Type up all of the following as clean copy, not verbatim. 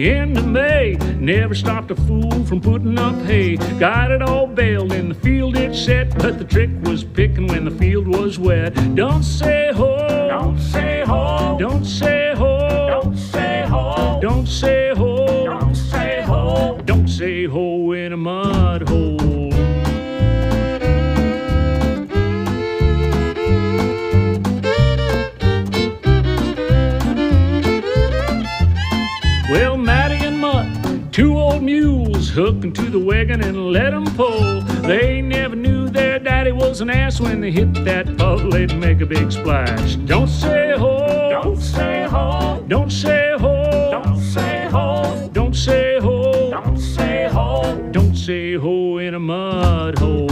the end of May. Never stopped a fool from putting up hay. Got it all baled in the field it set, but the trick was picking when the field was wet. Don't say ho, don't say ho, don't say ho, don't say ho, don't say ho, don't say ho, don't say ho in a mud hole. Well, Matty and Mutt, two old mules, hooked into the wagon and let them pull. They never knew their daddy was an ass. When they hit that puddle, they'd make a big splash. Don't say ho, don't say ho, don't say ho, don't say ho, don't say ho, don't say ho, don't say ho in a mud hole.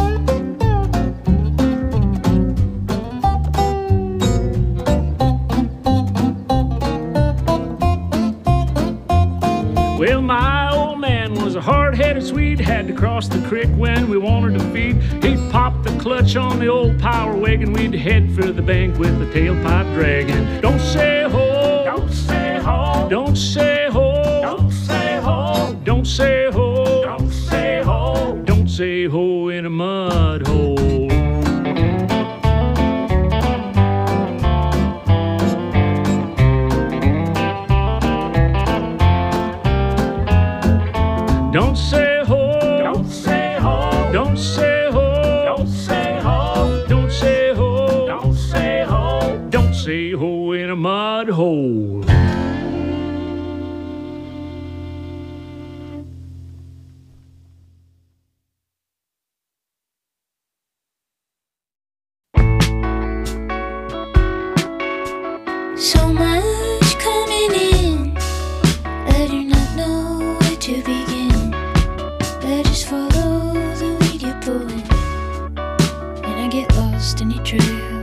Well, my old man was a hard-headed Swede, had to cross the creek when we wanted to feed. He'd pop the clutch on the old power wagon, we'd head for the bank with the tailpipe dragging. Don't say ho, don't say ho, don't say ho, don't say ho, don't say ho, don't say ho, don't say ho in a mud hole. Don't say ho, don't say ho, don't say ho, don't say ho, don't say ho, don't say ho, don't say ho in a mud hole. So much coming in, I do not know where to begin. I just follow the lead you're pulling, and I get lost in your trail.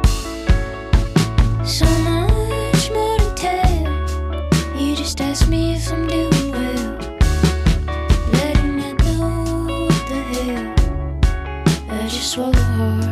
So much more to tell, you just ask me if I'm doing well. I do not know what the hell, I just swallow hard.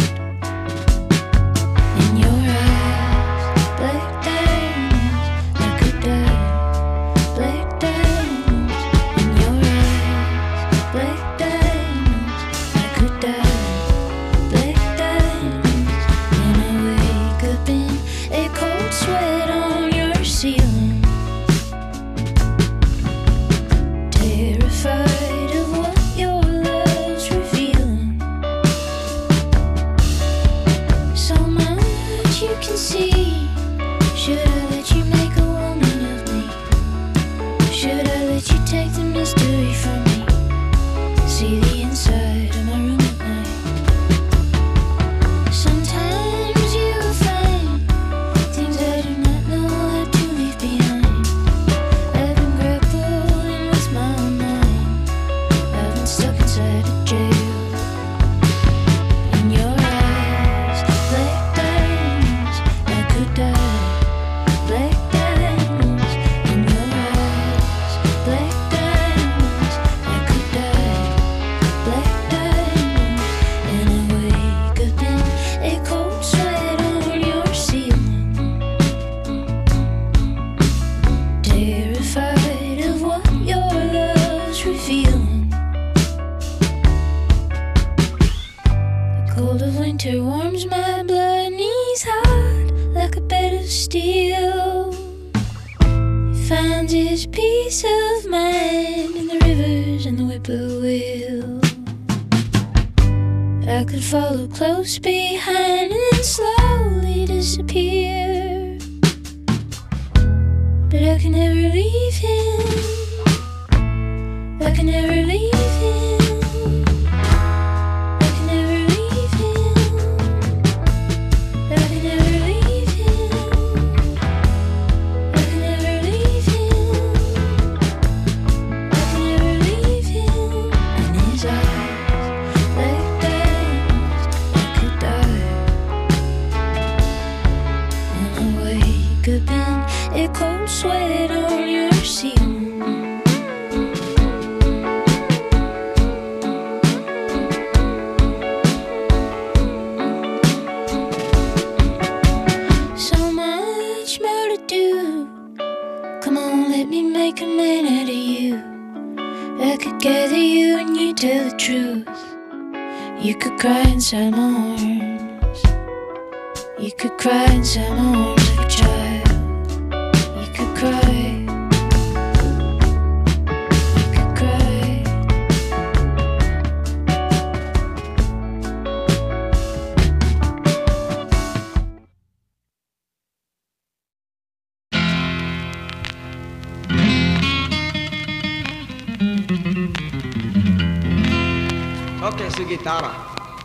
In your eyes, black diamonds, I could die. Black diamonds, in your eyes, black diamonds, I could die. Black diamonds, and I wake up in a cold sweat on your ceiling. Terrified of what your love's revealing. So much you can see. Should I let you make a woman of me? Should I let you take the mystery from me? See the inside of my room at night. Sometimes you will find things I do not know how to leave behind. I've been grappling with my own mind. I've been stuck inside a jail. In your eyes, black diamonds, I could die. Black diamonds, in your eyes, black diamonds, I could die. Black diamonds, and I wake up in a cold sweat on your ceiling. Terrified of what your love's revealing. The cold of winter warms my blood, knees hot like a bed of steel. He finds his peace of mind in the rivers and the whippoorwill. I could follow close behind and then slowly disappear, but I can never leave him. I can never leave him. I can never leave him. I can never leave him. I can never leave him. I can never leave him. In his eyes, like diamonds, I could die. And I wake up in a cold sweat on your ceiling. So much more to do. Come on, let me make truth. You could cry inside my arms. You could cry inside my arms like a child. You could cry. You could cry. Okay, su guitarra.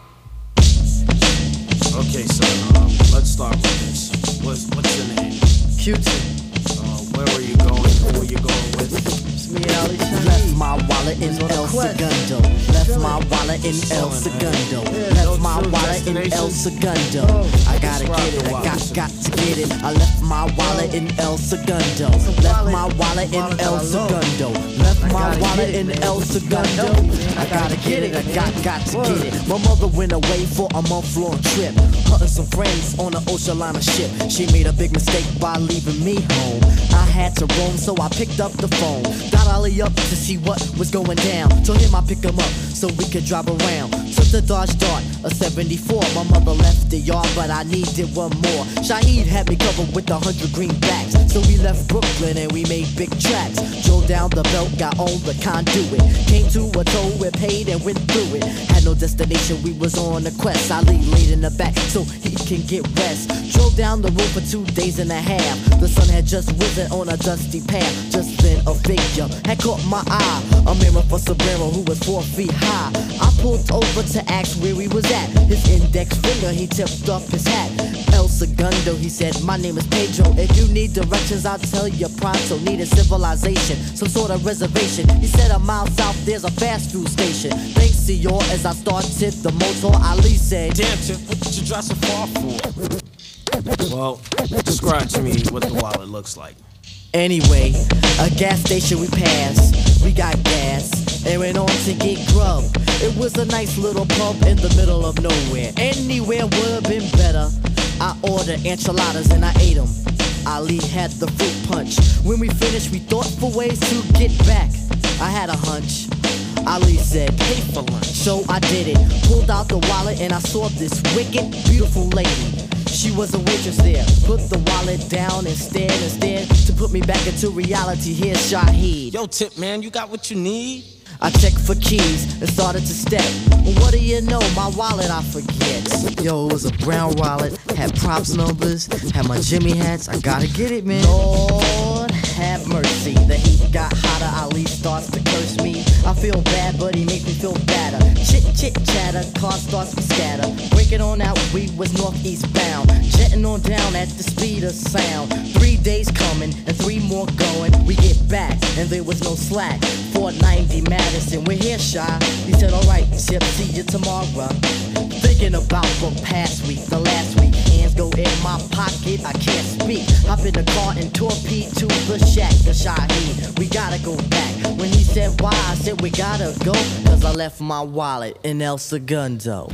Okay, son, let's start with this. What's your name? Q-Tip. Where were you going? Who were you going with? It's me, Ali Shaheed. Left my wallet in On a El quest. Segundo. Left my wallet in El Segundo. Left my wallet in El Segundo. I gotta get it, I got to get it. I left my wallet in El Segundo. Left my wallet in El Segundo. Left my wallet in El Segundo. I gotta get it, I got to get it. My mother went away for a month-long trip, hunting some friends on an ocean liner ship. She made a big mistake by leaving me home. I had to roam, so I picked up the phone. Got Ollie up to see what was going down. Told him I pick him up so we could drive around. Took the Dodge Dart, a 74. My mother left the yard, but I needed one more. Shaheed had me covered with 100 greenbacks, so we left Brooklyn and we made big tracks. Drove down the belt, got on the conduit. Came to a toll, we paid and went through it. Had no destination, we was on a quest. Ali laid in the back so he can get rest. Drove down the road for 2 days and a half. The sun had just risen on a dusty path. Just then a figure had caught my eye, a mirror for Sombrero who was 4 feet high. I pulled over to ask where he was at. His index finger, he tipped up his hat. El Segundo, he said, my name is Pedro. If you need directions, I'll tell you pronto. Need a civilization, some sort of reservation. He said a mile south, there's a fast food station. Thanks, senor, as I started the motor, Ali said, Damn, Tip, what did you drive so far for? Well, describe to me what the wallet looks like. anyway, a gas station we passed. We got gas and went on to get grub. It was a nice little pub in the middle of nowhere. Anywhere would have been better. I ordered enchiladas and I ate them. Ali had the fruit punch. When we finished, we thought for ways to get back. I had a hunch. Ali said, pay for lunch. So I did it. Pulled out the wallet and I saw this wicked, beautiful lady. She was a waitress there. Put the wallet down and stared to put me back into reality. Here's Shaheed. Yo, Tip, man, you got what you need? I checked for keys and started to step. What do you know? My wallet I forget. Yo, it was a brown wallet, had props numbers, had my Jimmy hats. I gotta get it, man. Lord have mercy. The heat got hotter. Ali starts to curse me. I feel bad, but he makes me feel better. Chit chatter, car starts to scatter. Breaking on out, we was northeast bound. Jetting on down at the speed of sound. 3 days coming and 3 more going. We get back and there was no slack. 490 Madison, we're here, Shy. He said, alright, Chip, see you tomorrow. Thinking about the past week, the last week. Hands go in my pocket, I can't speak. Hop in the car and torpedo to the shack, the Shaheed. We gotta go back. When he said why, I said we gotta go, cause I left my wallet in El Segundo.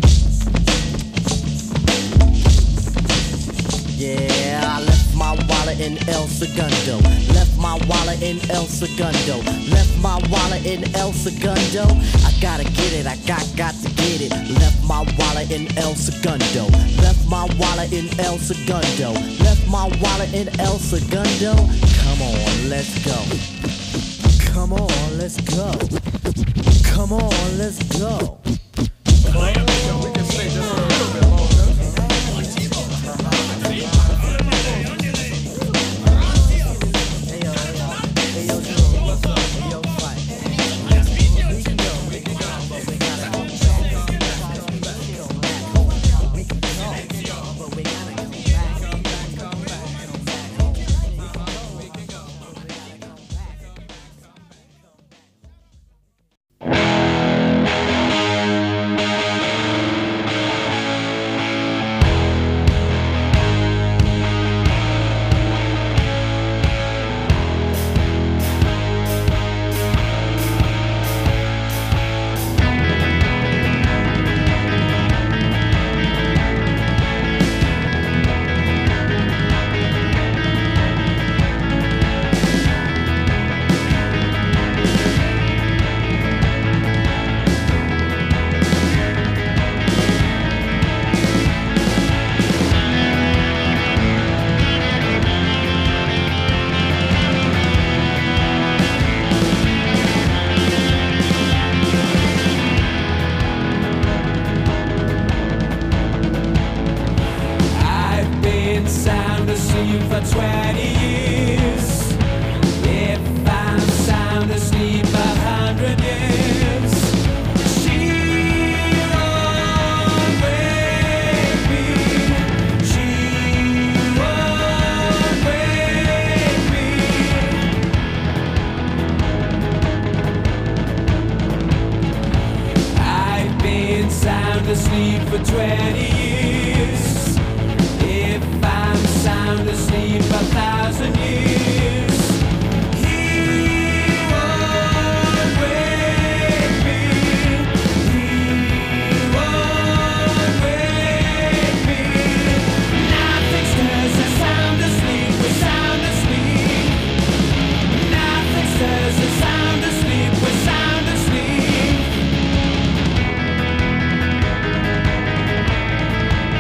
Yeah, I left my wallet in El Segundo. Left my wallet in El Segundo. Left my wallet in El Segundo. I gotta get it, I got to get it. Left my wallet in El Segundo. Left my wallet in El Segundo. Left my wallet in El Segundo. Come on, let's go. Come on, let's go. Come on, let's go. We can stay just a little bit longer. sound asleep for 20 years, if I'm sound asleep 1,000 years, he won't wake me. He won't wake me. Nothing stirs us sound asleep. We're sound asleep. Nothing stirs us sound asleep. We're sound asleep.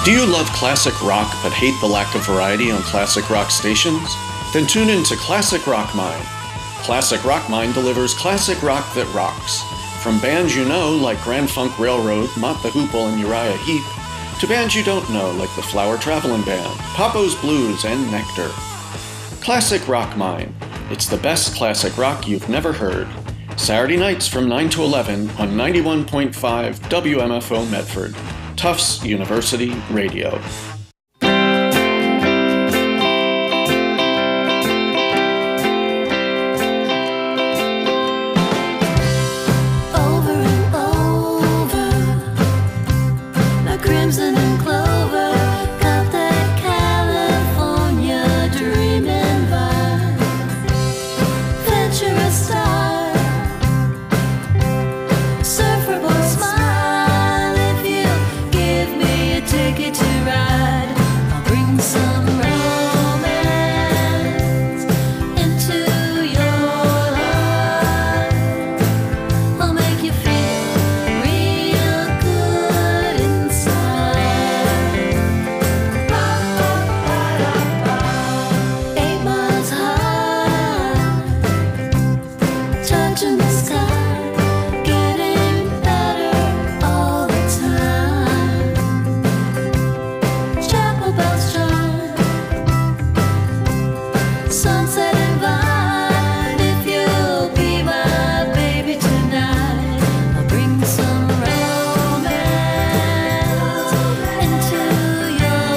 Do you love classic rock but hate the lack of variety on classic rock stations? Then tune in to Classic Rock Mine. Classic Rock Mine delivers classic rock that rocks. From bands you know like Grand Funk Railroad, Mott the Hoople, and Uriah Heep, to bands you don't know like the Flower Traveling Band, Papo's Blues, and Nectar. Classic Rock Mine. It's the best classic rock you've never heard. Saturday nights from 9 to 11 on 91.5 WMFO Medford, Tufts University Radio. Over and over, like crimson and clover, got that California dreaming vibe. Venture a star, surfer boy smile if you give me a ticket to ride. I'll bring some romance into your life. I'll make you feel real good inside. 8 miles high, touching the sky, getting better all the time. Chapel bells chime, sunset and vine. If you'll be my baby tonight, I'll bring some romance into your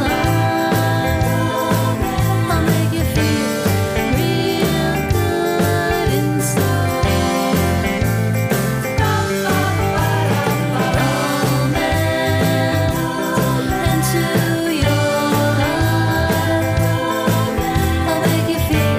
life. I'll make you feel real good inside. Romance into your life. I'll make you feel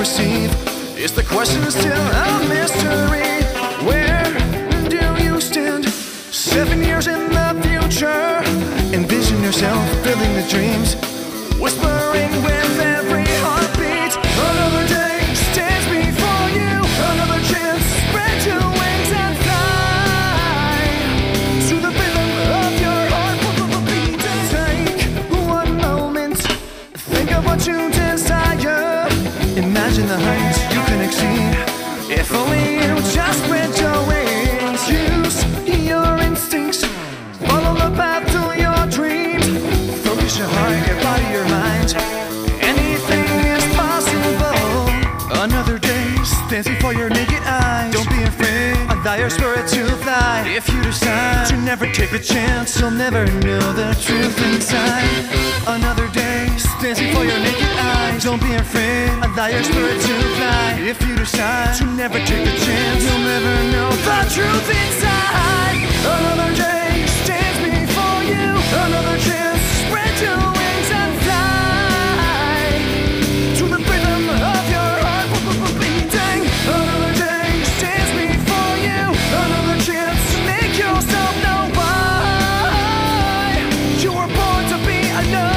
receive? Is the question still a mystery? Where do you stand? 7 years in the future. Envision yourself building the dreams, whispering with every heartbeat. Another day stands before you. Another chance, spread your wings and fly to the rhythm of your heart. Take one moment, think of what you desire. Imagine the heights you can exceed. If only you just spread your wings. Use your instincts, follow the path to your dreams. Focus your heart, your body, your mind. Anything is possible. Another day stands before your naked eyes. Don't be afraid, allow your spirit to fly. If you decide to never take a chance, you'll never know the truth inside. Another day stands before your naked eyes. Don't be afraid, allow your spirit to fly. If you decide to never take a chance, you'll never know the truth inside. Another day stands before you. Another chance, spread your wings and fly to the rhythm of your heart beating. Another day stands before you. Another chance to make yourself know why you were born to be alive.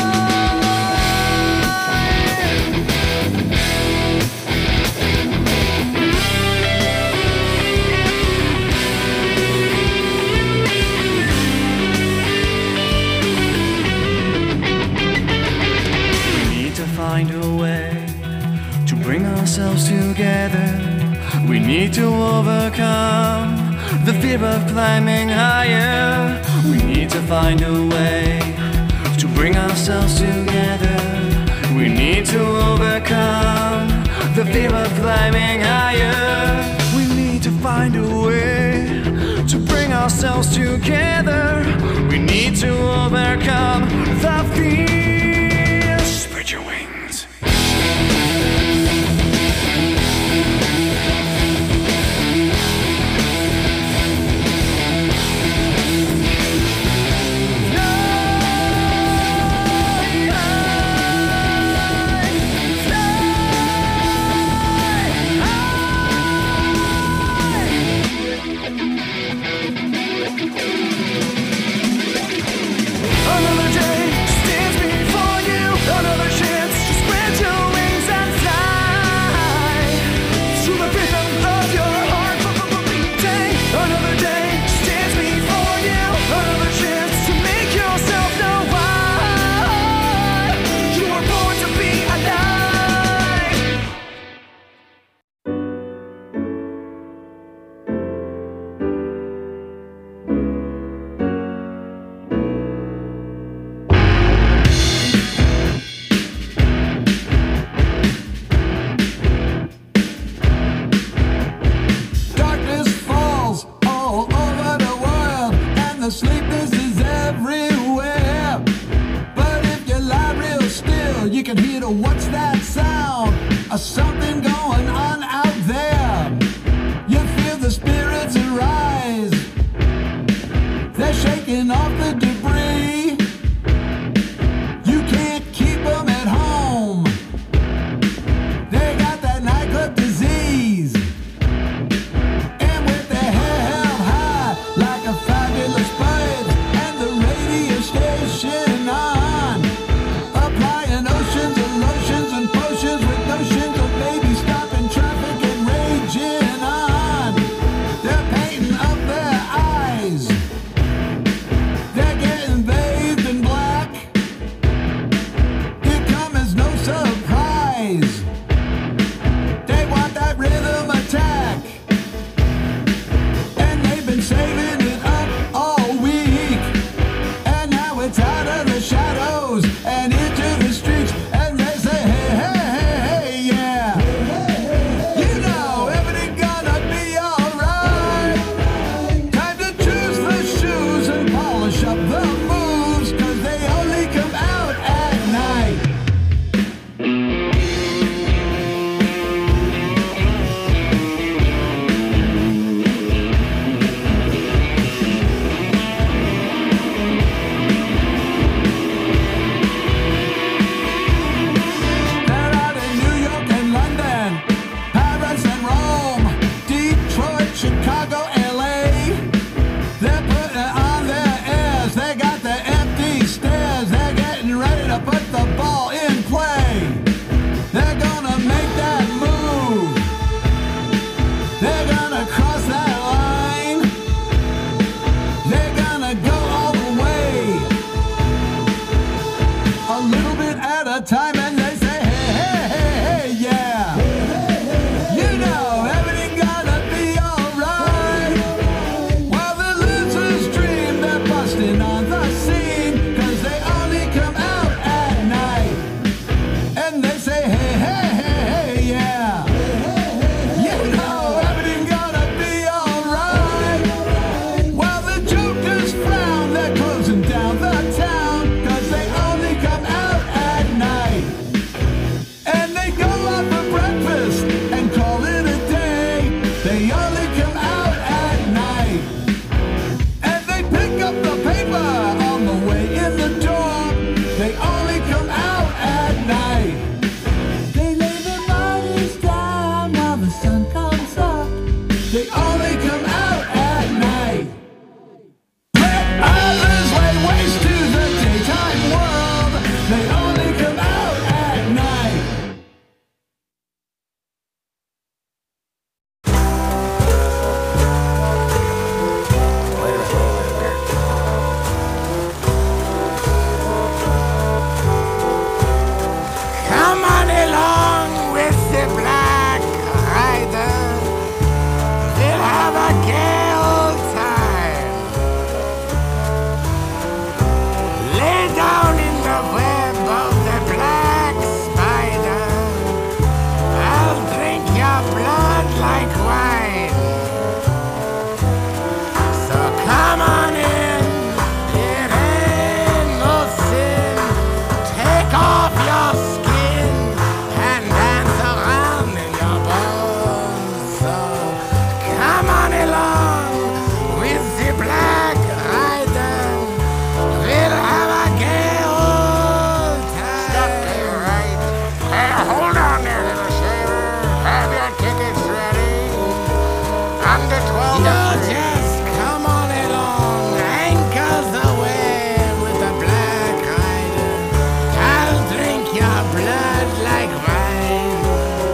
Find a way to bring ourselves together. We need to overcome the fear of climbing higher. We need to find a way to bring ourselves together. We need to overcome the fear of climbing higher. We need to find a way to bring ourselves together. We need to overcome the fear. Spread your wings. Another day stands before you. Another chance to spread your wings and fly to the rhythm of your heart beating. Another day stands before you. Another chance to make yourself know why you were born to be alive. Darkness falls all over the world, and the sleepiness is everywhere. But if you lie real still, you can hear the what's that sound? Something going on out there. You feel the spirits arise. They're shaking off the debris. You can't keep them at home. They got that nightclub disease. And with their hair held high like a fabulous bird, and the radio station on, applying oceans of lotions and potions with notions of maybe stopping traffic and raging on. They're painting up their eyes. They're over on the way in the door. They only come out at night. They lay their bodies down while the sun comes up. They only come out at night. Let others lay waste to the daytime world. They only come out at night. Come on along with the Black Rider. We'll have a gay old time. Lay down in the web of the black spider. I'll drink your blood like wine. So come on in, it ain't no sin. Take off your skin and dance around in your bones. So come on along with the Black Rider. We'll have a gay old time. Stop there, right? Hey, hold on there, little shaver. Have your tickets ready. Under 12. You just come on along, anchors away with the Black Rider. I'll drink your blood like wine.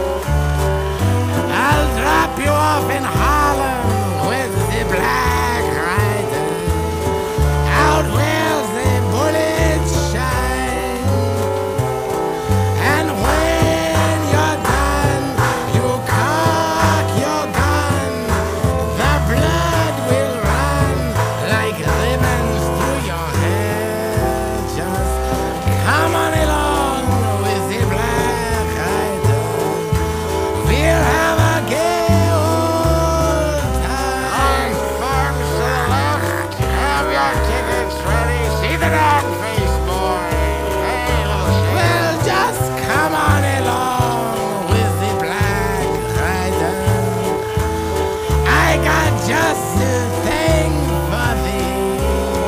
I'll drop you off in Harlem with the Black Rider. Out where the bullets shine. And when you're done, you cock your gun. The blood will run like ribbons through your hair. Just come on along with the Black Rider. We'll have a gay old time. Farms to the left, have your tickets ready. See the dog face, boy. Hey, little shit. Well, just come on along with the Black Rider. I got just the thing for thee.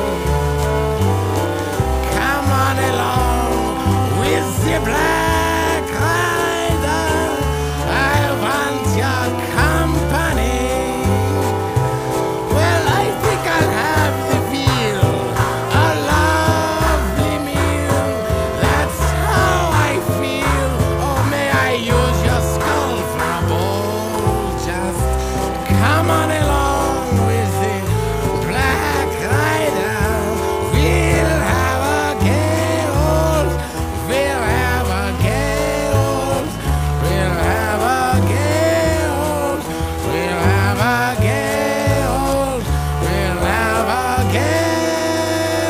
Come on along with the Black Rider. I want your company. Well, I think I'll have the meal, a lovely meal. That's how I feel. Oh, may I use your skull for a bowl? Just come on along with the Black Rider. We'll have a gay old. We'll have a gay old. We'll have a gay old. We'll have a gay old. We'll have a gay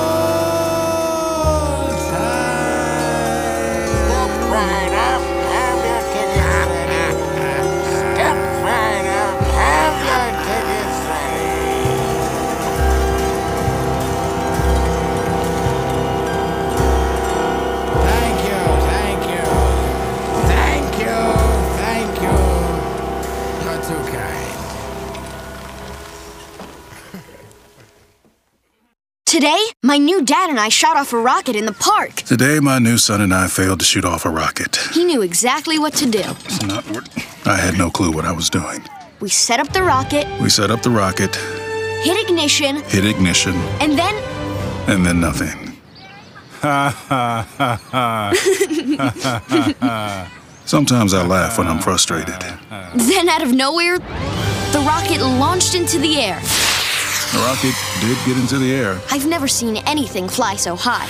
old time. Step right up, have your tickets ready. Step right up, have your tickets ready. Thank you, thank you. Thank you, thank you. You're too kind. Today, my new dad and I shot off a rocket in the park. Today, my new son and I failed to shoot off a rocket. He knew exactly what to do. It's not what I had no clue what I was doing. We set up the rocket, We set up the rocket, hit ignition, and then nothing. Ha ha ha ha. Sometimes I laugh when I'm frustrated. Then out of nowhere, the rocket launched into the air. The rocket did get into the air I've never seen anything fly so high.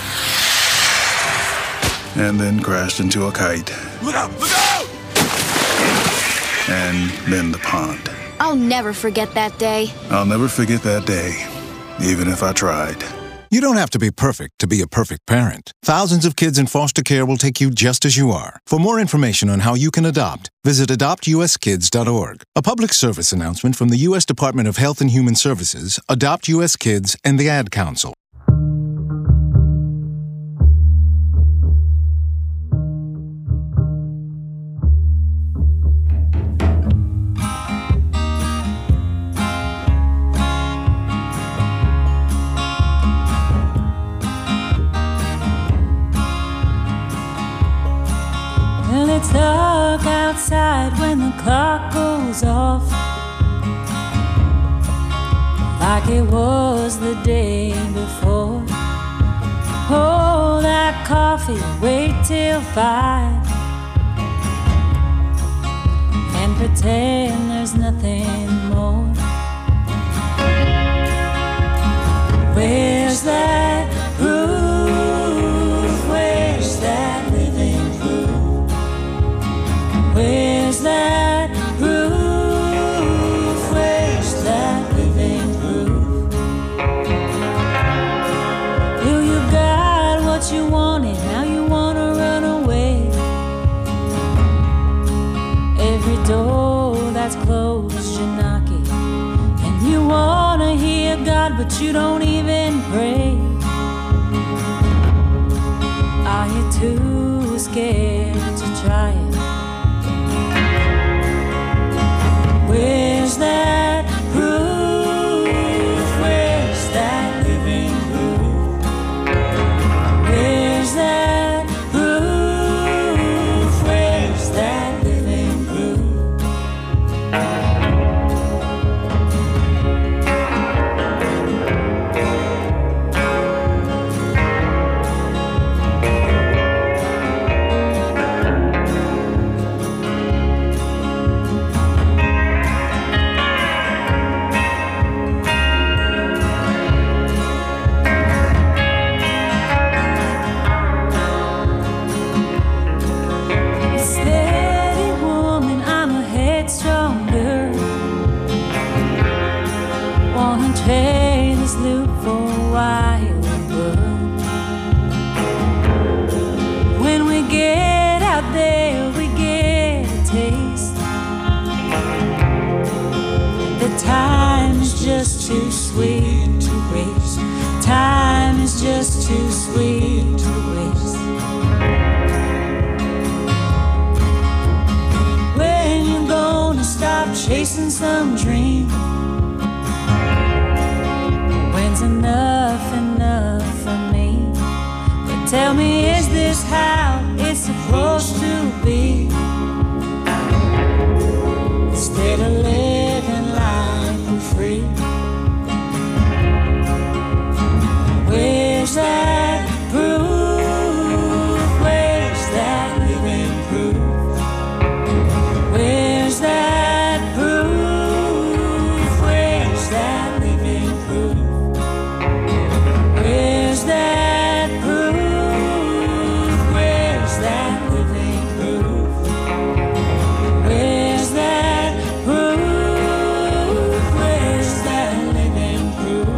and then crashed into a kite. Look out! Look out! And then the pond. I'll never forget that day. I'll never forget that day, even if I tried. You don't have to be perfect to be a perfect parent. Thousands of kids in foster care will take you just as you are. For more information on how you can adopt, visit adoptuskids.org. A public service announcement from the U.S. Department of Health and Human Services, Adopt U.S. Kids, and the Ad Council. it's dark outside when the clock goes off, like it was the day before. Pour that coffee, wait till 5, and pretend there's nothing more. Where's that groove? Where's that living groove? Where's that groove? Where's that living groove? You got what you wanted, now you wanna run away. Every door that's closed you're knocking, and you wanna hear God but you don't even pray. Are you too scared to try it? Where's that groove? Where's that living groove? Where's that groove? Where's that living groove? Steady woman, I'm a headstrong girl. Wanna trade this loop for a wild world. When we get out there, we get a taste. The time is just too sweet to waste. Time is just too sweet to waste. When you gonna stop chasing some dream? When's enough for me? But tell me, is this how it's supposed to be? Instead of living life for free. Where's that groove? Where's that living groove? Where's that groove? Where's that living groove? Where's that groove? Where's that living groove? Where's that groove? Where's that living groove?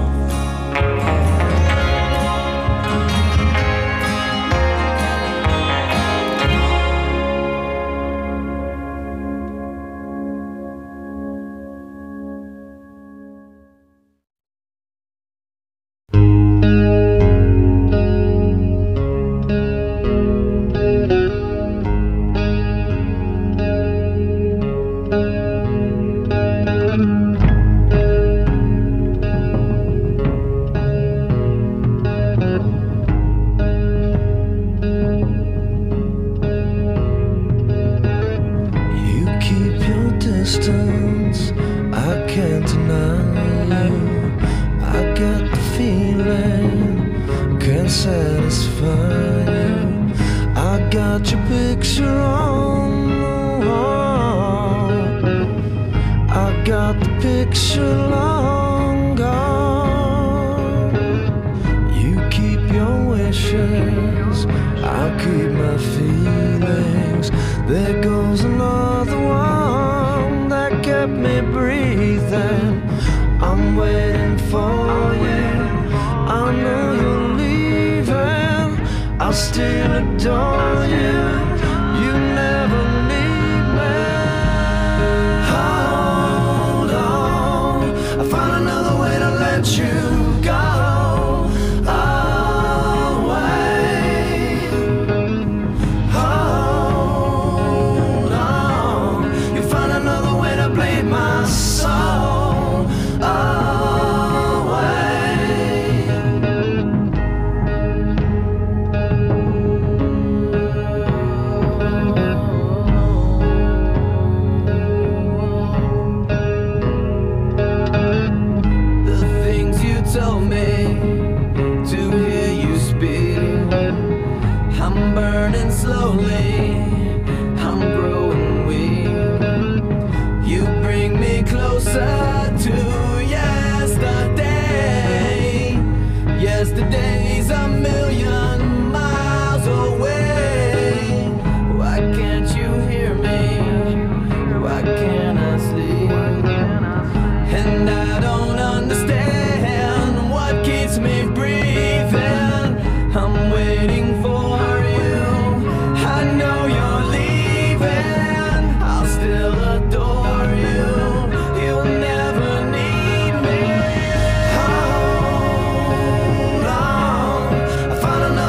You keep your distance, I can't deny you. I get the feeling, can't satisfy you. I got your picture on the wall. I got the picture long gone. You keep your wishes, I'll keep my feelings. There goes another one that kept me breathing. I'm waiting for you. I know you're leaving. I'll still adore you. You never leave me. Hold on, I found another way to let you go. She's a million miles away. Why can't you hear me? Why can't I sleep? And I don't understand what keeps me breathing. I'm waiting for you. I know you're leaving. I'll still adore you. You'll never need me. Hold on, I found another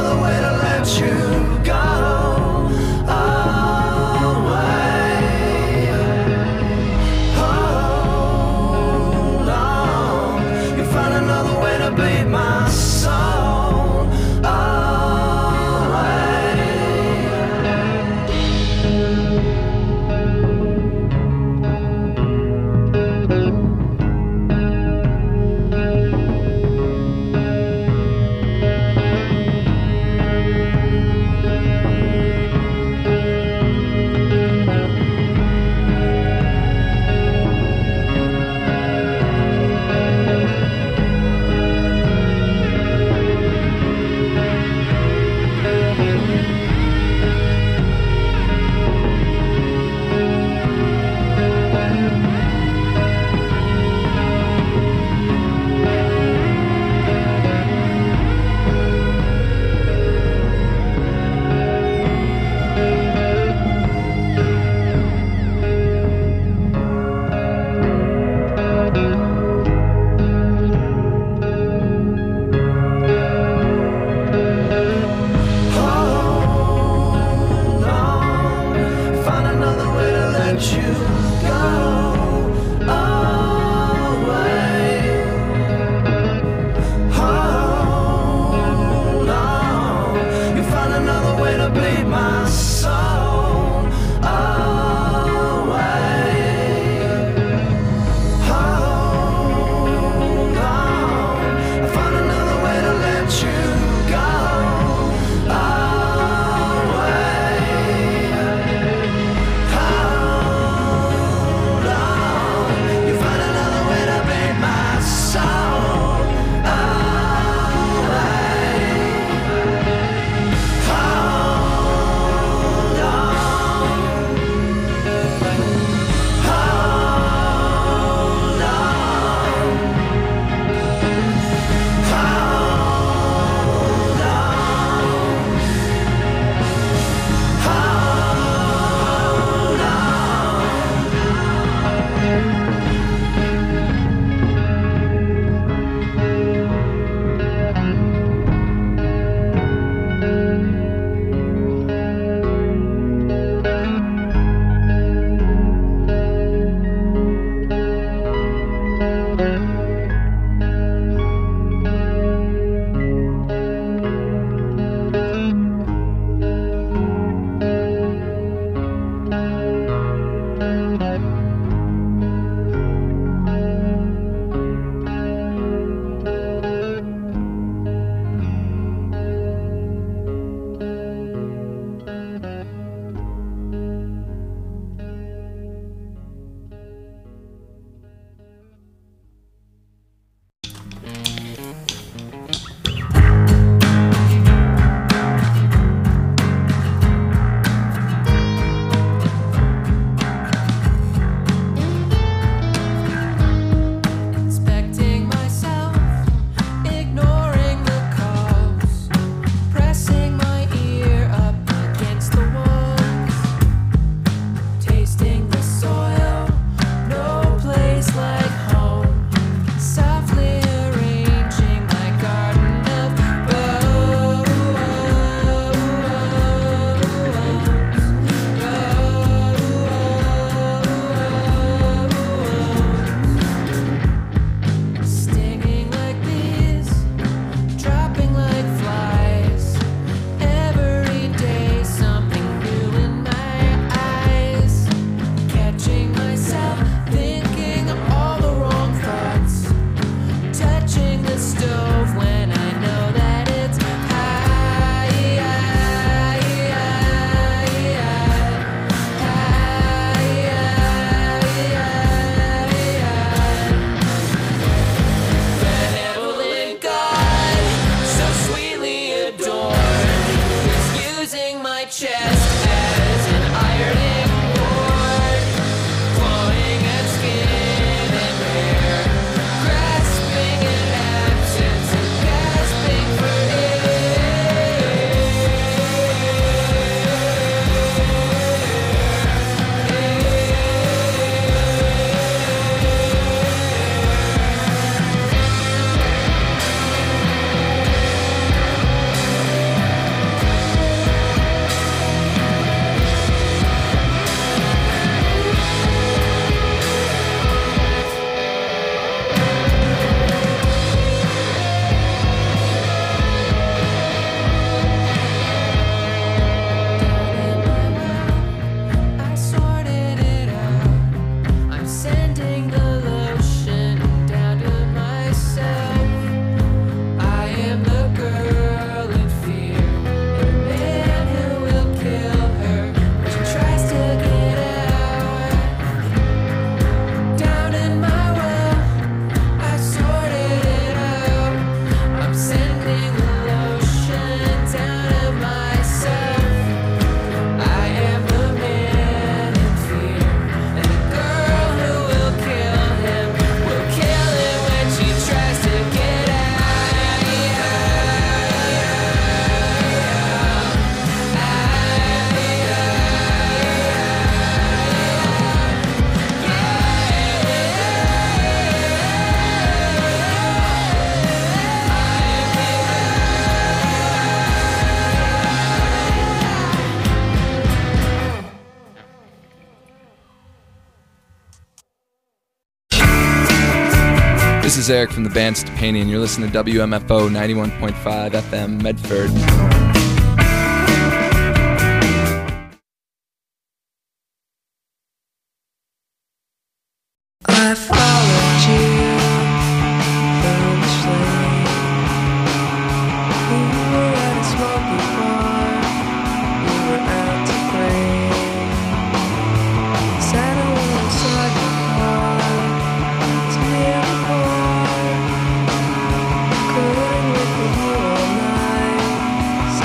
is Eric from the band Stepani, and you're listening to WMFO 91.5 FM Medford. I followed you foolishly. We were at a smoky bar. We were out to play. Sat alongside the car to near the bar. Couldn't wait for you all night.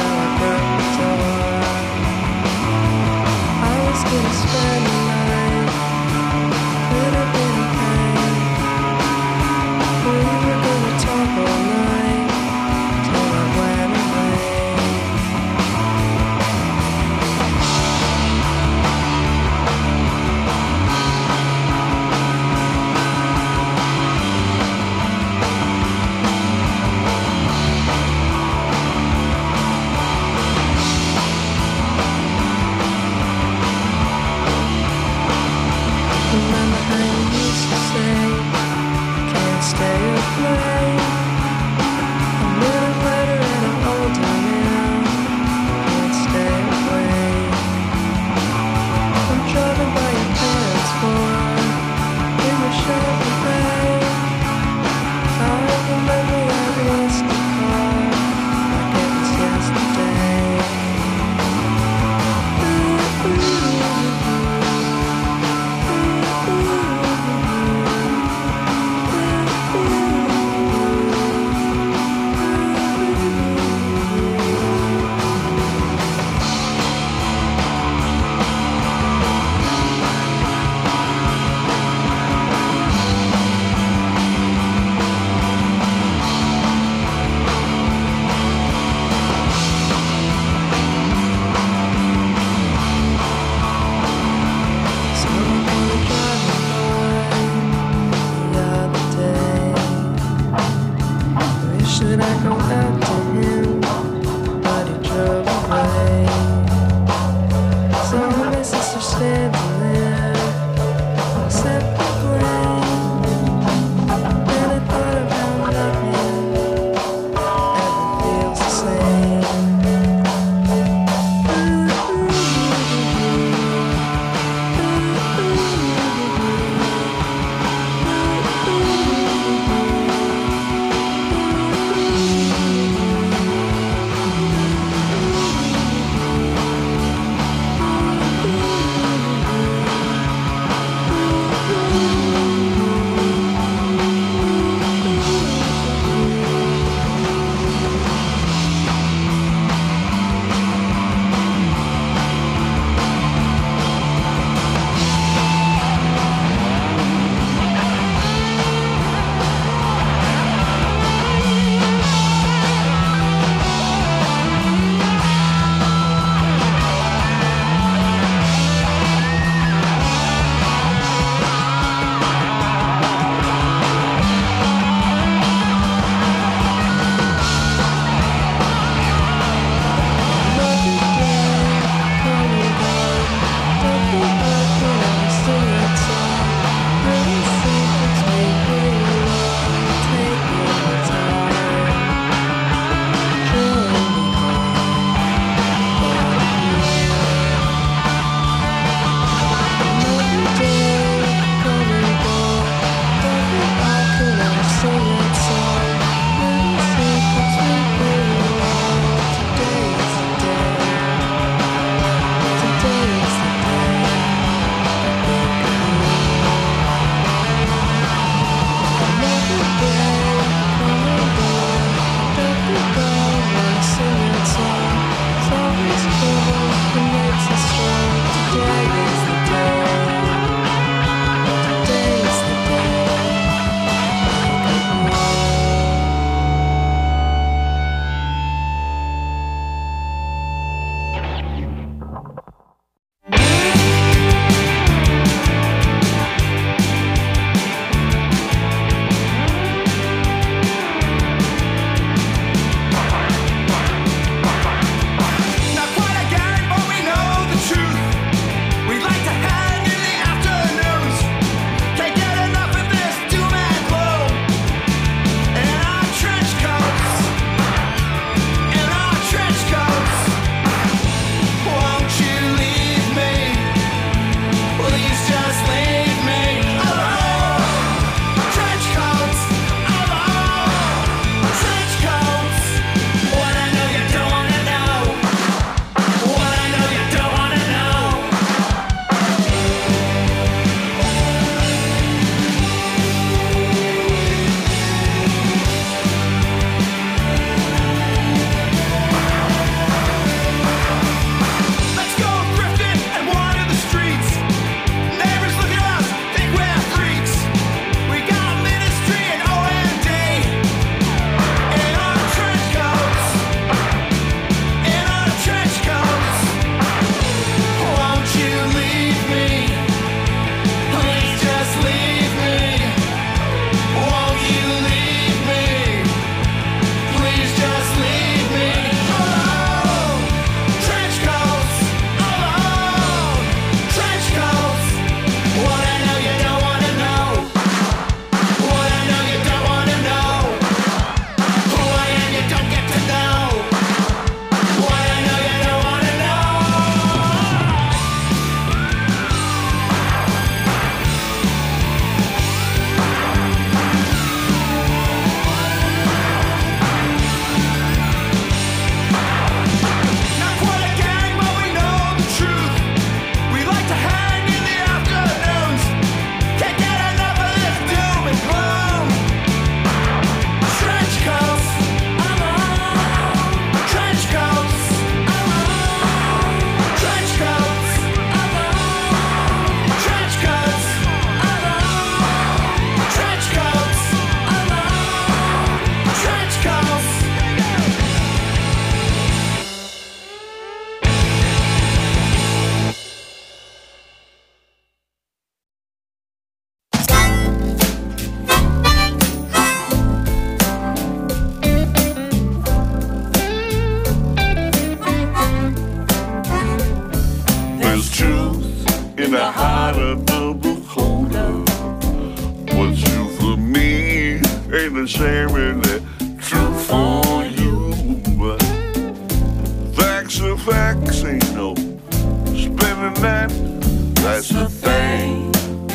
facts, ain't no spinning that. That's the thing.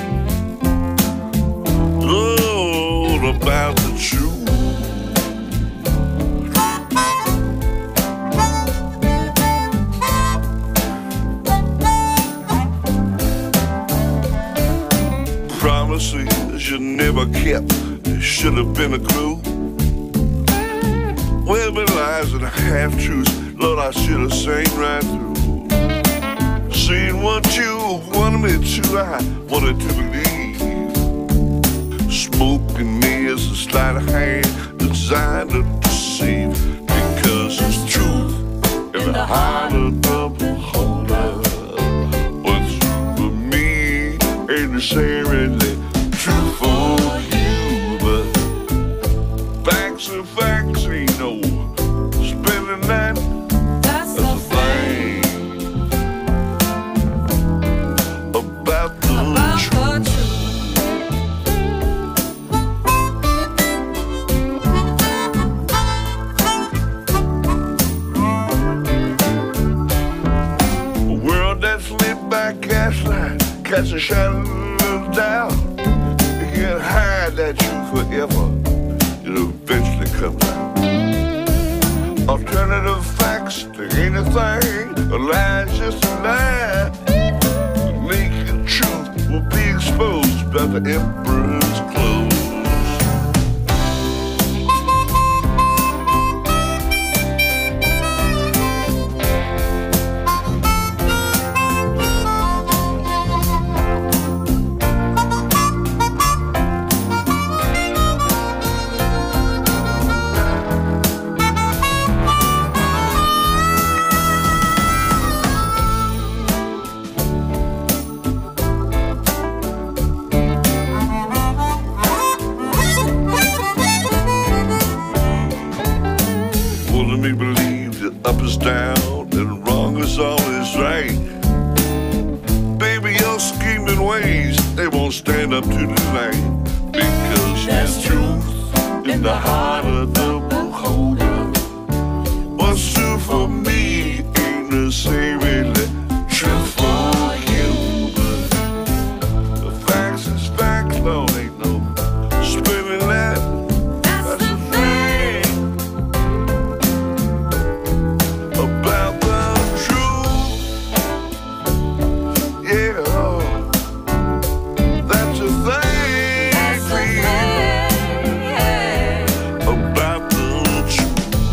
All about the truth. Promises you never kept, it should have been a clue. Well, been lies and half-truths, Lord, I should have seen right through. Seen what you wanted me to, I wanted to believe. Smoking me is a sleight of hand designed to deceive. Because it's truth in the heart of the beholder. What's for me ain't necessarily true for you. But facts and facts ain't no spinning that. That's the thing about the truth. A world that's lit by gaslight, cast a shadow of doubt. You can't hide that truth forever. It eventually comes out. Alternative facts to anything, a lie's just a lie. The naked truth will be exposed by the emperor's clothes. Up is down and wrong is always right. Baby, your scheming ways, they won't stand up to the light. Because there's truth in the heart of the beholder. What's true for me ain't necessarily true for you. But the facts is facts, Lord, ain't no spinning that. That's the thing about the truth. Yeah, that's the thing. That's the thing about the truth.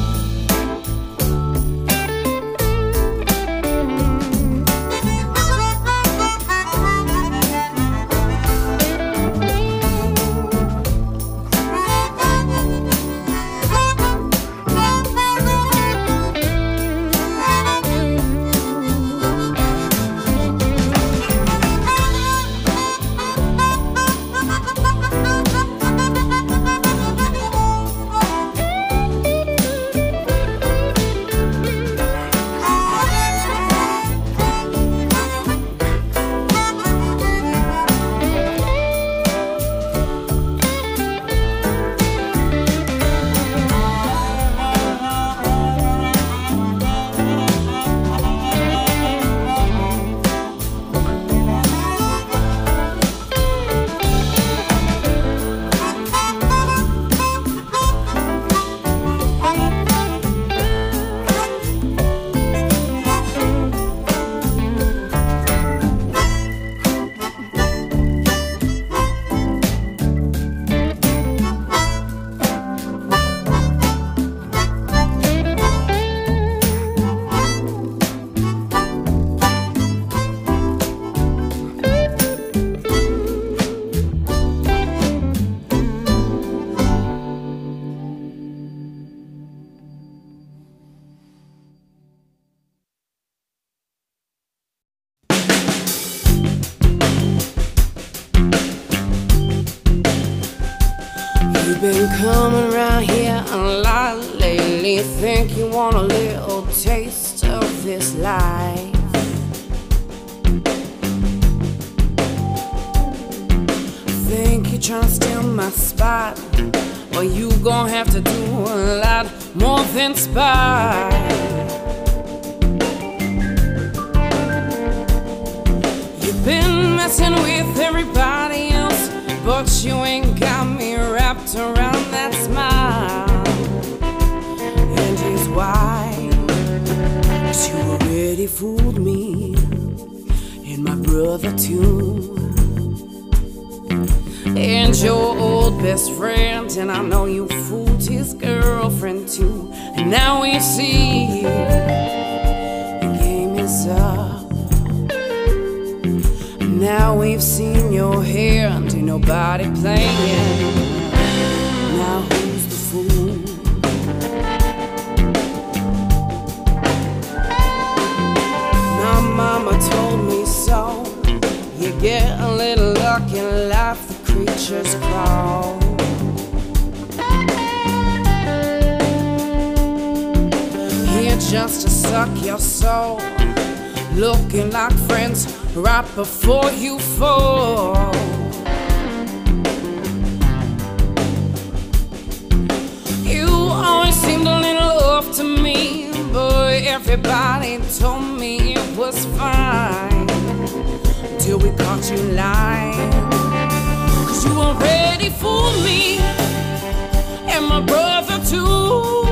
You've been coming around here a lot lately. Think you want a little taste of this life. Think you're trying to steal my spot. Well, you gon' have to do a lot more than spy. dancing with everybody else, but you ain't got me wrapped around that smile. And here's why. 'Cause you already fooled me, and my brother too, and your old best friend, and I know you fooled his girlfriend too. And now we see the game is up. Now we've seen your hand, ain't nobody playing. Now who's the fool? My mama told me so. You get a little luck in life, the creatures crawl. Here just to suck your soul, looking like friends right before you fall. You always seemed a little off to me, but everybody told me it was fine till we caught you lying. 'Cause you already fooled me and my brother too.